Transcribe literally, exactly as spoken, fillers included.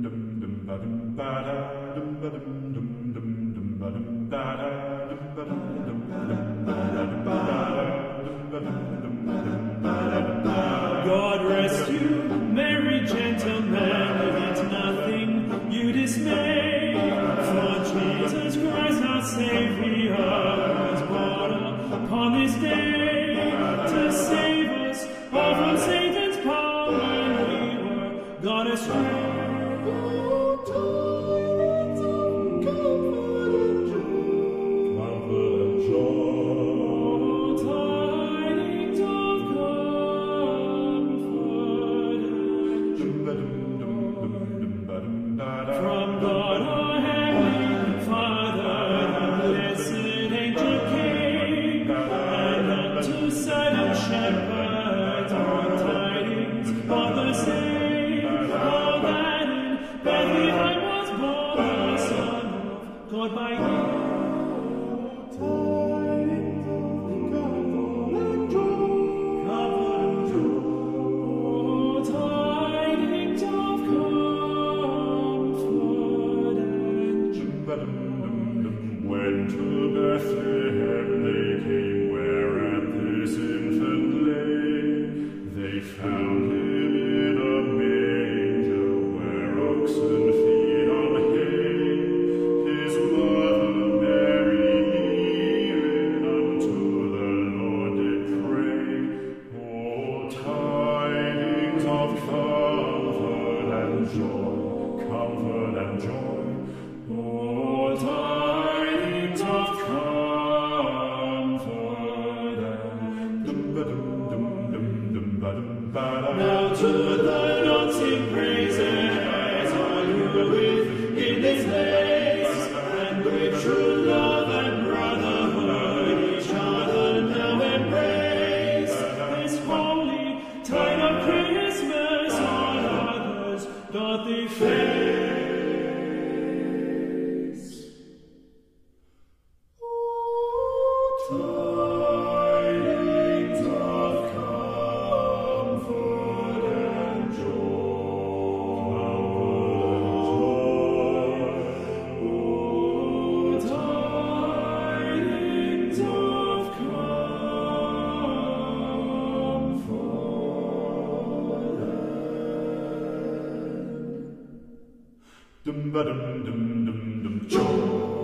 God rest you, merry gentlemen, let nothing you dismay. For Jesus Christ our Savior was born upon this day to save us all from Satan's power when we were gone astray. From God our Heavenly Father, the blessed angel came, and unto silent shepherds brought tidings of the same, how that in Bethlehem was born the Son of God by name. When to Bethlehem they came, whereat this infant lay, they found him in a manger, where oxen feed on hay. His mother Mary kneeling unto the Lord did pray. Oh, tidings of comfort and joy, comfort and joy. Oh, tidings of comfort and now to the Lord sing praises, all who live in this place, and with true love and brotherhood each other now embrace. This holy tide of Christmas on others doth they face. Tidings of comfort and joy, Oh, tidings of comfort and dum ba dum dum dum dum joy.